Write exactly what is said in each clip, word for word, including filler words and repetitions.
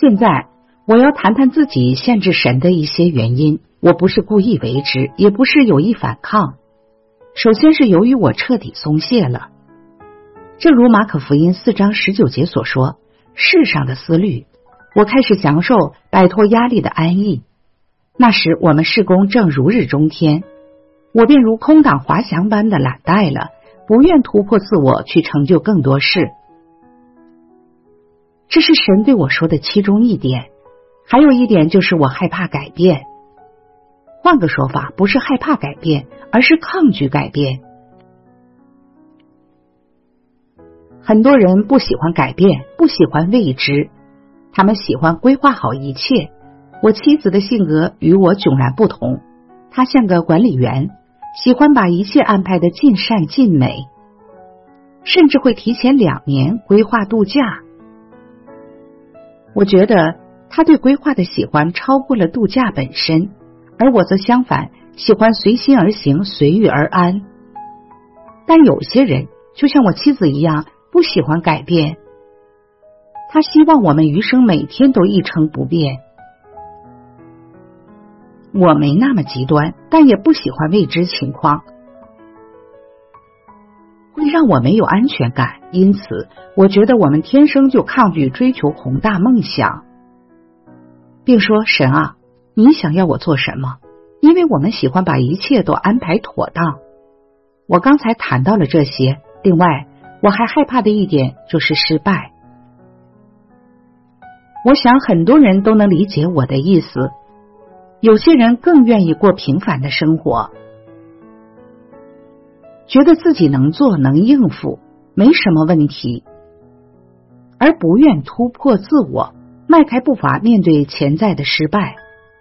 现在我要谈谈自己限制神的一些原因，我不是故意为之，也不是有意反抗。首先是由于我彻底松懈了，正如马可福音四章十九节所说，世上的思虑，我开始享受摆脱压力的安逸。那时我们事工正如日中天，我便如空挡滑翔般的懒怠了，不愿突破自我去成就更多事。这是神对我说的其中一点。还有一点就是我害怕改变。换个说法，不是害怕改变，而是抗拒改变。很多人不喜欢改变，不喜欢未知，他们喜欢规划好一切。我妻子的性格与我迥然不同，她像个管理员，喜欢把一切安排得尽善尽美，甚至会提前两年规划度假。我觉得他对规划的喜欢超过了度假本身，而我则相反，喜欢随心而行，随遇而安。但有些人就像我妻子一样，不喜欢改变，他希望我们余生每天都一成不变。我没那么极端，但也不喜欢未知情况，会让我没有安全感。因此我觉得我们天生就抗拒追求宏大梦想，并说神啊，你想要我做什么？因为我们喜欢把一切都安排妥当。我刚才谈到了这些，另外我还害怕的一点就是失败。我想很多人都能理解我的意思，有些人更愿意过平凡的生活，觉得自己能做能应付，没什么问题，而不愿突破自我，迈开步伐面对潜在的失败。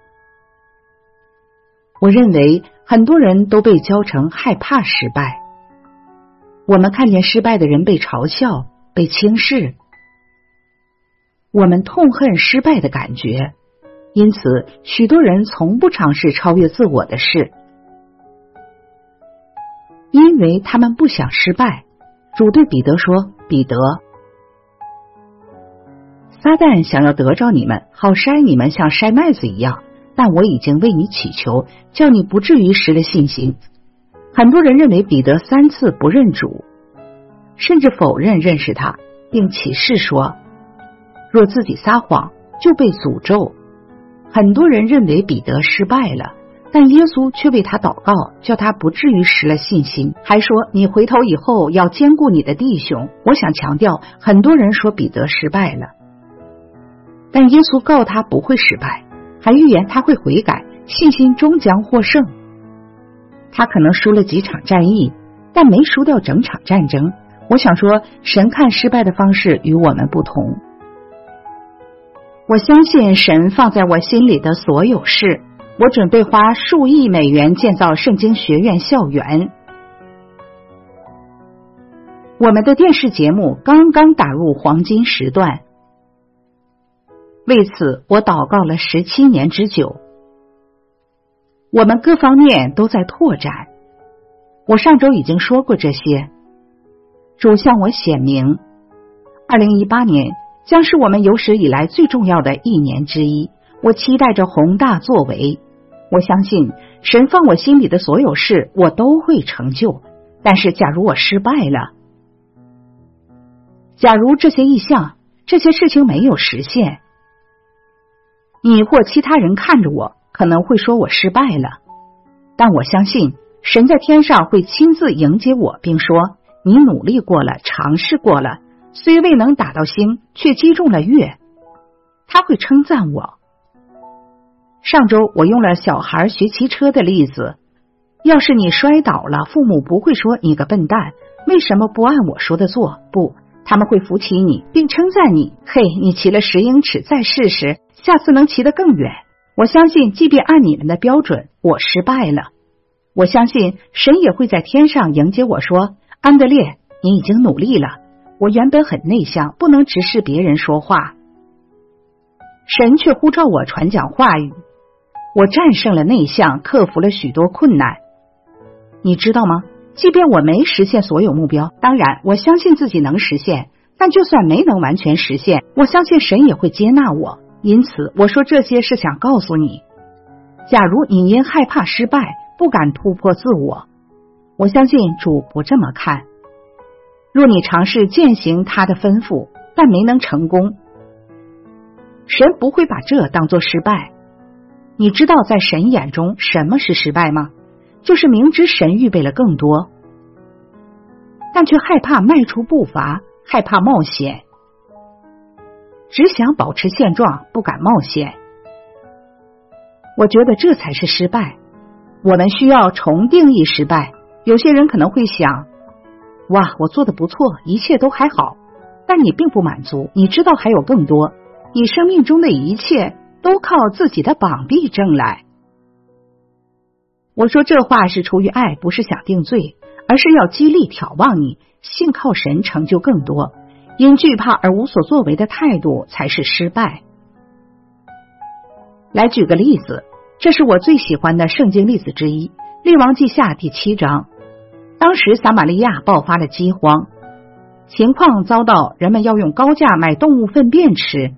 我认为很多人都被教成害怕失败，我们看见失败的人被嘲笑，被轻视，我们痛恨失败的感觉，因此许多人从不尝试超越自我的事，因为他们不想失败。主对彼得说，彼得，撒旦想要得着你们，好筛你们像筛麦子一样，但我已经为你祈求，叫你不至于失了信心。很多人认为彼得三次不认主，甚至否认认识他，并起誓说，若自己撒谎就被诅咒。很多人认为彼得失败了，但耶稣却为他祷告，叫他不至于失了信心，还说你回头以后要兼顾你的弟兄。我想强调，很多人说彼得失败了，但耶稣告他不会失败，还预言他会悔改，信心终将获胜。他可能输了几场战役，但没输掉整场战争。我想说，神看失败的方式与我们不同。我相信神放在我心里的所有事，我准备花数亿美元建造圣经学院校园。我们的电视节目刚刚打入黄金时段，为此我祷告了十七年之久。我们各方面都在拓展，我上周已经说过这些。主向我显明，二零一八年将是我们有史以来最重要的一年之一，我期待着宏大作为。我相信神放我心里的所有事我都会成就，但是假如我失败了，假如这些意向这些事情没有实现，你或其他人看着我可能会说我失败了，但我相信神在天上会亲自迎接我，并说你努力过了，尝试过了，虽未能打到星，却击中了月。他会称赞我。上周我用了小孩学骑车的例子，要是你摔倒了，父母不会说你个笨蛋，为什么不按我说的做？不，他们会扶起你并称赞你，嘿，你骑了十英尺，再试试，下次能骑得更远。我相信即便按你们的标准，我失败了，我相信神也会在天上迎接我说，安德烈，你已经努力了。我原本很内向，不能直视别人说话，神却呼召我传讲话语，我战胜了内向，克服了许多困难。你知道吗？即便我没实现所有目标，当然我相信自己能实现，但就算没能完全实现，我相信神也会接纳我。 因此我说这些是想告诉你，假如你因害怕失败不敢突破自我，我相信主不这么看。若你尝试践行他的吩咐，但没能成功，神不会把这当作失败。你知道在神眼中什么是失败吗？就是明知神预备了更多，但却害怕迈出步伐，害怕冒险，只想保持现状，不敢冒险。我觉得这才是失败。我们需要重定义失败。有些人可能会想，哇，我做得不错，一切都还好，但你并不满足，你知道还有更多，你生命中的一切都靠自己的膀臂挣来。我说这话是出于爱，不是想定罪，而是要激励挑望你，信靠神成就更多。因惧怕而无所作为的态度才是失败。来举个例子，这是我最喜欢的圣经例子之一，列王记下第七章。当时撒玛利亚爆发了饥荒，情况遭到人们要用高价买动物粪便吃。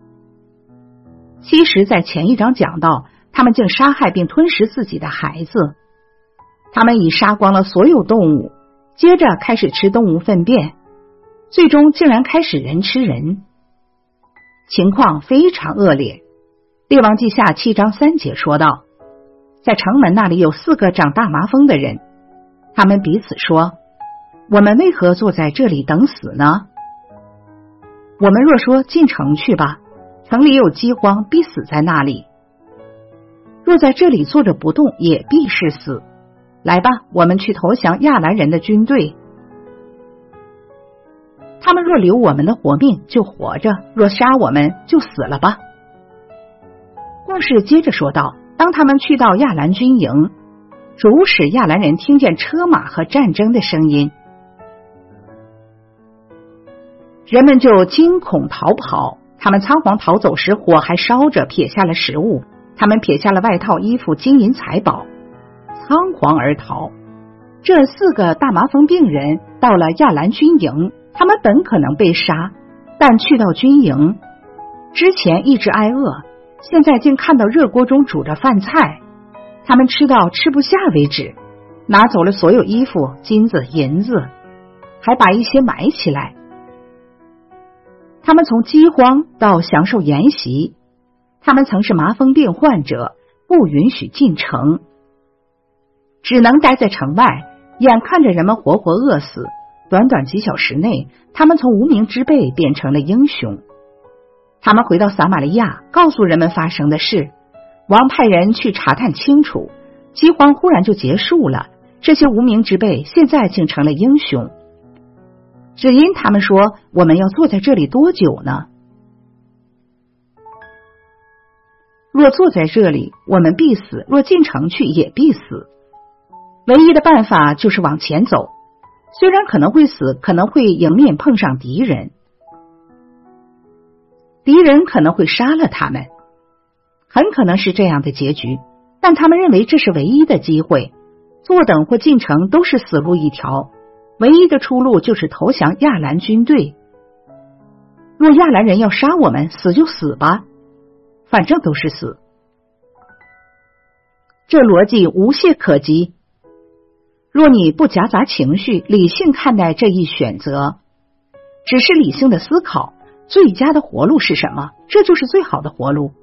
其实在前一章讲到，他们竟杀害并吞食自己的孩子。他们已杀光了所有动物，接着开始吃动物粪便，最终竟然开始人吃人，情况非常恶劣。列王记下七章三节说道，在城门那里有四个长大麻风的人，他们彼此说，我们为何坐在这里等死呢？我们若说进城去吧，城里有饥荒，必死在那里；若在这里坐着不动，也必是死。来吧，我们去投降亚兰人的军队。他们若留我们的活命，就活着；若杀我们，就死了吧。故事接着说道，当他们去到亚兰军营，主使亚兰人听见车马和战争的声音，人们就惊恐逃跑。他们仓皇逃走时，火还烧着，撇下了食物，他们撇下了外套、衣服、金银财宝，仓皇而逃。这四个大麻风病人到了亚兰军营，他们本可能被杀，但去到军营之前一直挨饿，现在竟看到热锅中煮着饭菜，他们吃到吃不下为止，拿走了所有衣服、金子、银子，还把一些埋起来。他们从饥荒到享受筵席，他们曾是麻风病患者，不允许进城，只能待在城外，眼看着人们活活饿死。短短几小时内，他们从无名之辈变成了英雄。他们回到撒玛利亚，告诉人们发生的事。王派人去查探清楚，饥荒忽然就结束了，这些无名之辈现在竟成了英雄。只因他们说，我们要坐在这里多久呢？若坐在这里，我们必死；若进城去，也必死。唯一的办法就是往前走，虽然可能会死，可能会迎面碰上敌人，敌人可能会杀了他们，很可能是这样的结局，但他们认为这是唯一的机会，坐等或进城都是死路一条，唯一的出路就是投降亚兰军队。若亚兰人要杀我们，死就死吧，反正都是死。这逻辑无懈可击。若你不夹杂情绪，理性看待这一选择，只是理性的思考，最佳的活路是什么？这就是最好的活路。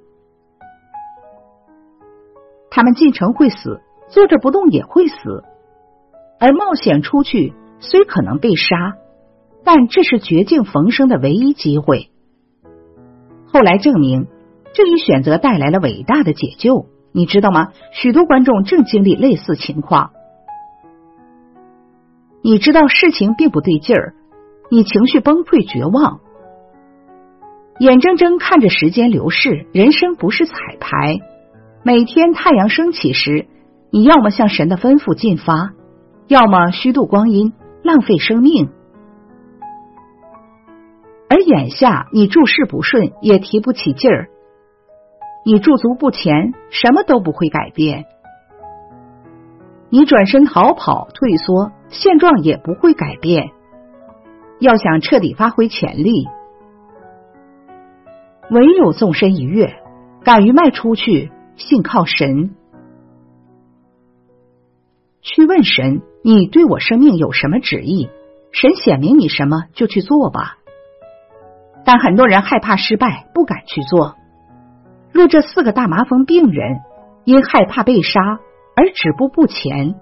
他们进城会死，坐着不动也会死，而冒险出去虽可能被杀，但这是绝境逢生的唯一机会。后来证明，这一选择带来了伟大的解救。你知道吗？许多观众正经历类似情况。你知道事情并不对劲儿，你情绪崩溃绝望，眼睁睁看着时间流逝。人生不是彩排，每天太阳升起时，你要么向神的吩咐进发，要么虚度光阴，浪费生命。而眼下你诸事不顺，也提不起劲儿，你驻足不前，什么都不会改变。你转身逃跑退缩，现状也不会改变。要想彻底发挥潜力， 唯有纵身一跃，敢于迈出去，信靠神。去问神，你对我生命有什么旨意？神显明你什么就去做吧。但很多人害怕失败，不敢去做。若这四个大麻风病人因害怕被杀而止步不前，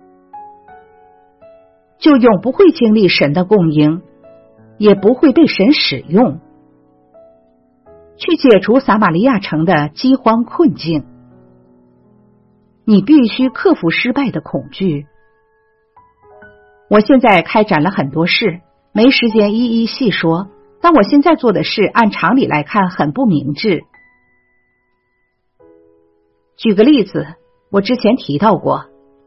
就永不会经历神的供应，也不会被神使用去解除撒玛利亚城的饥荒困境。你必须克服失败的恐惧。我现在开展了很多事，没时间一一细说，但我现在做的事按常理来看很不明智。举个例子，我之前提到过，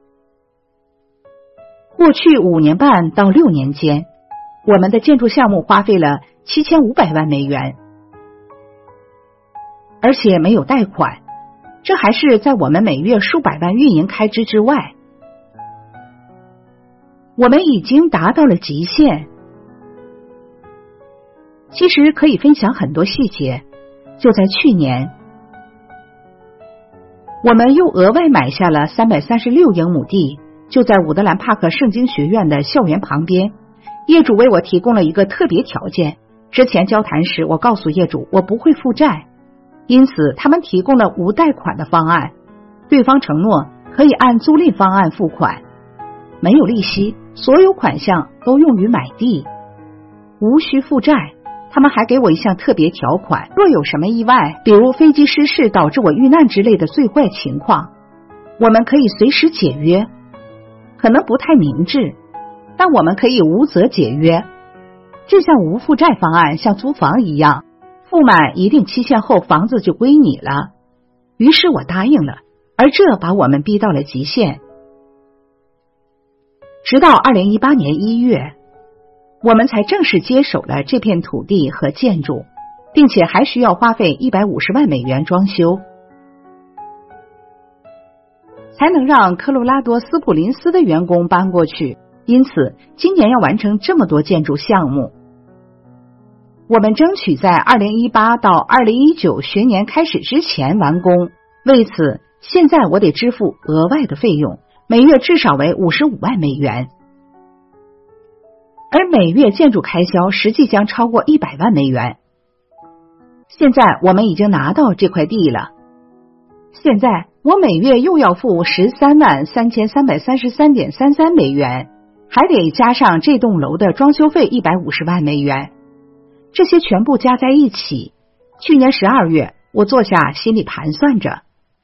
过去五年半到六年间，我们的建筑项目花费了七千五百万美元，而且没有贷款，这还是在我们每月数百万运营开支之外。我们已经达到了极限。其实可以分享很多细节。就在去年，我们又额外买下了三百三十六英亩地，就在伍德兰帕克圣经学院的校园旁边。业主为我提供了一个特别条件，之前交谈时我告诉业主我不会负债，因此他们提供了无贷款的方案，对方承诺可以按租赁方案付款，没有利息，所有款项都用于买地，无需负债。他们还给我一项特别条款，若有什么意外，比如飞机失事导致我遇难之类的最坏情况，我们可以随时解约。可能不太明智，但我们可以无责解约。这项无负债方案像租房一样，付满一定期限后房子就归你了。于是我答应了，而这把我们逼到了极限。直到二零一八年一月，我们才正式接手了这片土地和建筑，并且还需要花费一百五十万美元装修，才能让科罗拉多斯普林斯的员工搬过去。因此今年要完成这么多建筑项目。我们争取在二零一八到二零一九学年开始之前完工，为此现在我得支付额外的费用，每月至少为五十五万美元，而每月建筑开销实际将超过一百万美元。现在我们已经拿到这块地了，现在我每月又要付十三万三千三百三十三点三三美元，还得加上这栋楼的装修费一百五十万美元。这些全部加在一起，去年十二月我坐下心里盘算着，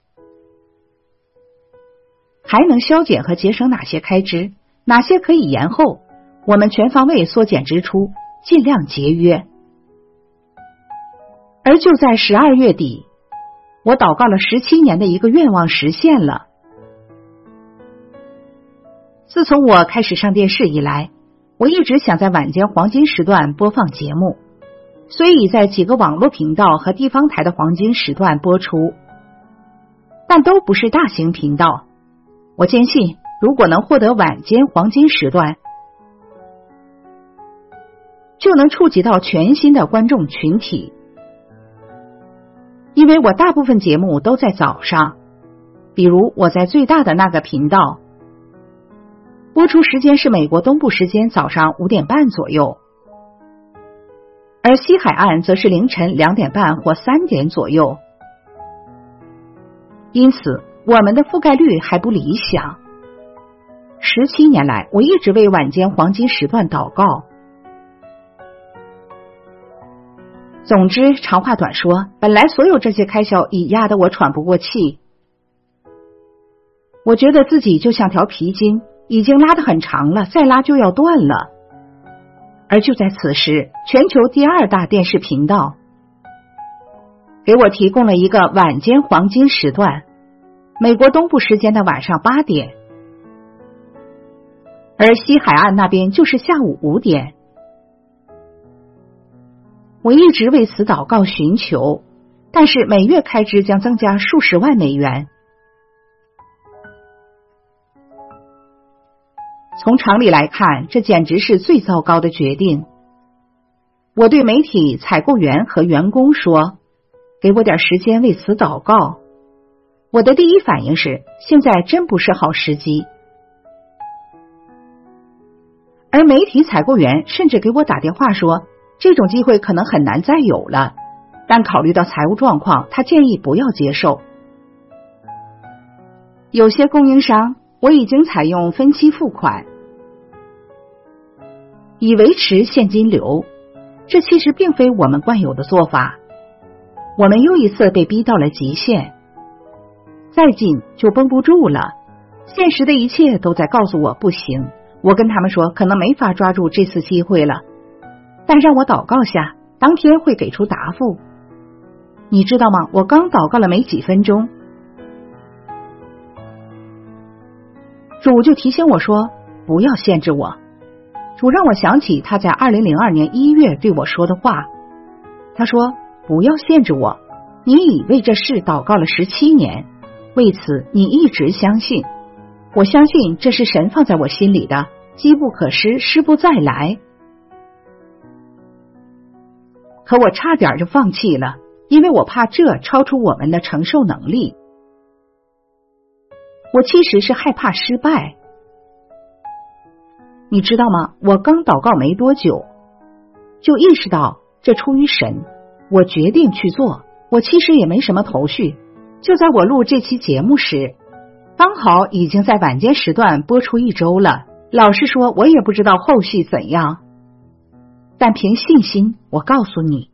还能削减和节省哪些开支，哪些可以延后，我们全方位缩减支出，尽量节约。而就在十二月底，我祷告了十七年的一个愿望实现了。自从我开始上电视以来，我一直想在晚间黄金时段播放节目，所以在几个网络频道和地方台的黄金时段播出，但都不是大型频道。我坚信，如果能获得晚间黄金时段，就能触及到全新的观众群体。因为我大部分节目都在早上，比如我在最大的那个频道，播出时间是美国东部时间早上五点半左右，而西海岸则是凌晨两点半或三点左右。因此我们的覆盖率还不理想。十七年来，我一直为晚间黄金时段祷告。总之，长话短说，本来所有这些开销已压得我喘不过气。我觉得自己就像条皮筋，已经拉得很长了，再拉就要断了。而就在此时，全球第二大电视频道给我提供了一个晚间黄金时段，美国东部时间的晚上八点，而西海岸那边就是下午五点。我一直为此祷告寻求，但是每月开支将增加数十万美元。从常理来看，这简直是最糟糕的决定。我对媒体、采购员和员工说， 给我点时间为此祷告。我的第一反应是，现在真不是好时机。而媒体采购员甚至给我打电话说，这种机会可能很难再有了，但考虑到财务状况，他建议不要接受。有些供应商我已经采用分期付款，以维持现金流，这其实并非我们惯有的做法。我们又一次被逼到了极限，再进就绷不住了。现实的一切都在告诉我不行。我跟他们说，可能没法抓住这次机会了，但让我祷告下，当天会给出答复。你知道吗？我刚祷告了没几分钟，主就提醒我说，不要限制我。主让我想起他在二零零二年一月对我说的话，他说，不要限制我，你已为这事祷告了十七年，为此你一直相信。我相信这是神放在我心里的，机不可失，失不再来。可我差点就放弃了，因为我怕这超出我们的承受能力。我其实是害怕失败。你知道吗？我刚祷告没多久，就意识到这出于神，我决定去做。我其实也没什么头绪。就在我录这期节目时，刚好已经在晚间时段播出一周了。老实说，我也不知道后续怎样，但凭信心，我告诉你，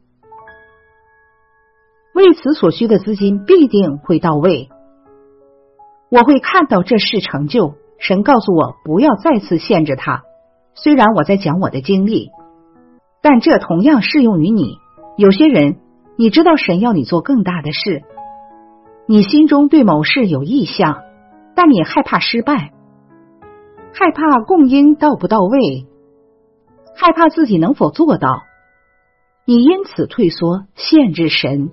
为此所需的资金必定会到位。我会看到这事成就。神告诉我不要再次限制他。虽然我在讲我的经历，但这同样适用于你。有些人，你知道神要你做更大的事，你心中对某事有意向，但你害怕失败，害怕供应到不到位，害怕自己能否做到，你因此退缩，限制神。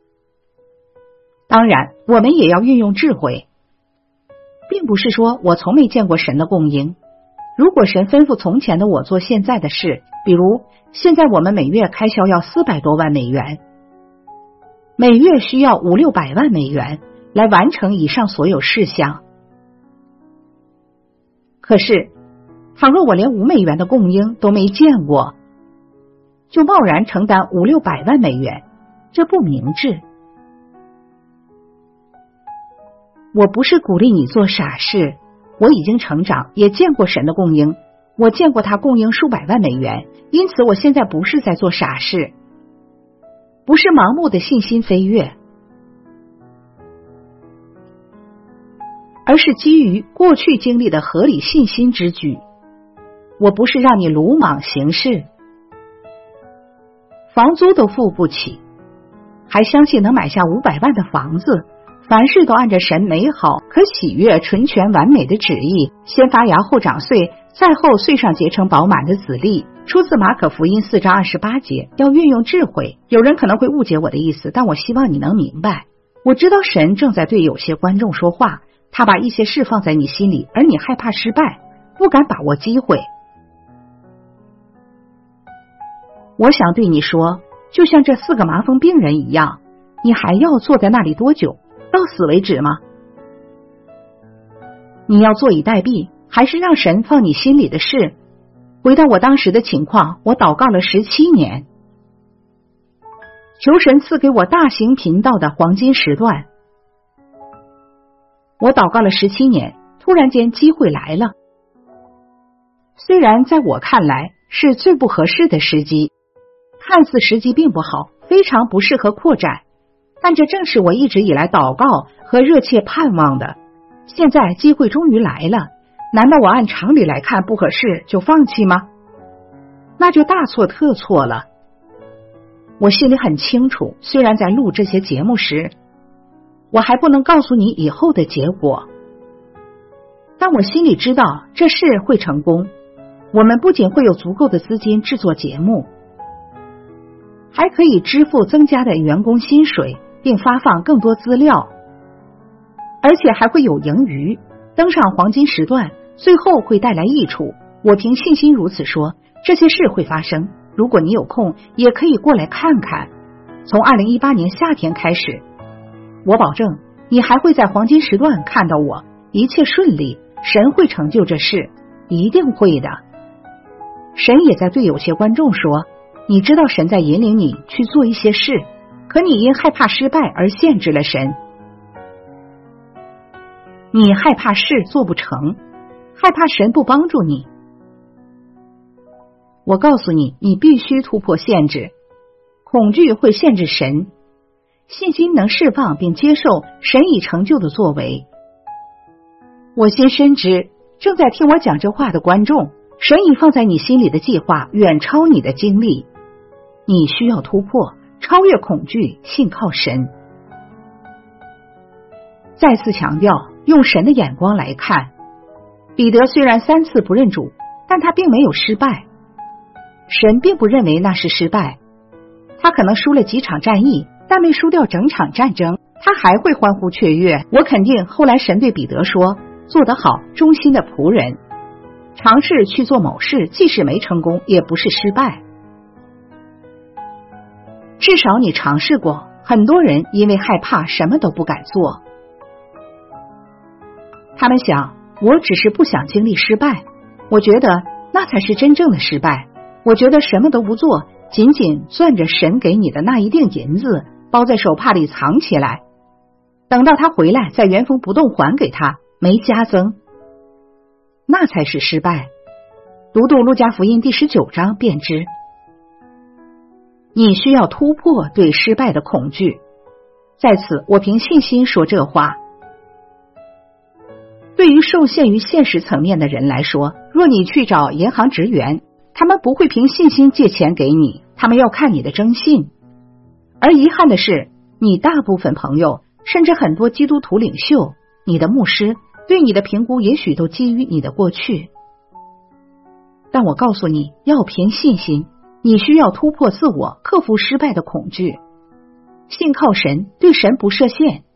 当然，我们也要运用智慧，并不是说我从没见过神的供应。如果神吩咐从前的我做现在的事，比如现在我们每月开销要四百多万美元，每月需要五六百万美元来完成以上所有事项。可是，倘若我连五美元的供应都没见过，就贸然承担五六百万美元，这不明智。我不是鼓励你做傻事，我已经成长，也见过神的供应，我见过他供应数百万美元，因此我现在不是在做傻事，不是盲目的信心飞跃，而是基于过去经历的合理信心之举。我不是让你鲁莽行事，房租都付不起，还相信能买下五百万的房子，凡事都按着神美好、可喜悦、纯全、完美的旨意，先发芽后长穗，再后穗上结成饱满的籽粒。出自马可福音四章二十八节，要运用智慧。有人可能会误解我的意思，但我希望你能明白。我知道神正在对有些观众说话，他把一些事放在你心里，而你害怕失败，不敢把握机会。我想对你说，就像这四个麻风病人一样，你还要坐在那里多久？到死为止吗？你要坐以待毙，还是让神放你心里的事？回到我当时的情况，我祷告了十七年，求神赐给我大型频道的黄金时段。我祷告了十七年，突然间机会来了。虽然在我看来是最不合适的时机，看似时机并不好，非常不适合扩展，但这正是我一直以来祷告和热切盼望的。现在机会终于来了，难道我按常理来看不合适就放弃吗？那就大错特错了。我心里很清楚，虽然在录这些节目时，我还不能告诉你以后的结果，但我心里知道这事会成功。我们不仅会有足够的资金制作节目，还可以支付增加的员工薪水，并发放更多资料，而且还会有盈余，登上黄金时段，最后会带来益处。我凭信心如此说，这些事会发生。如果你有空，也可以过来看看。 从二零一八年夏天开始，我保证你还会在黄金时段看到我，一切顺利，神会成就这事，一定会的。神也在对有些观众说，你知道神在引领你去做一些事，可你因害怕失败而限制了神。你害怕事做不成，害怕神不帮助你。我告诉你，你必须突破限制。恐惧会限制神，信心能释放并接受神已成就的作为。我心深知，正在听我讲这话的观众，神已放在你心里的计划远超你的经历。你需要突破，超越恐惧，信靠神。再次强调，用神的眼光来看，彼得虽然三次不认主，但他并没有失败。神并不认为那是失败，他可能输了几场战役，但没输掉整场战争，他还会欢呼雀跃。我肯定后来神对彼得说，做得好，忠心的仆人。尝试去做某事，即使没成功，也不是失败。至少你尝试过。很多人因为害怕，什么都不敢做。他们想，我只是不想经历失败。我觉得那才是真正的失败。我觉得什么都不做，仅仅攥着神给你的那一锭银子，包在手帕里藏起来，等到他回来再原封不动还给他，没加增，那才是失败。读读路加福音第十九章便知。你需要突破对失败的恐惧。在此，我凭信心说这话。对于受限于现实层面的人来说，若你去找银行职员，他们不会凭信心借钱给你，他们要看你的征信。而遗憾的是，你大部分朋友，甚至很多基督徒领袖，你的牧师对你的评估也许都基于你的过去。但我告诉你，要凭信心，你需要突破自我，克服失败的恐惧，信靠神，对神不设限，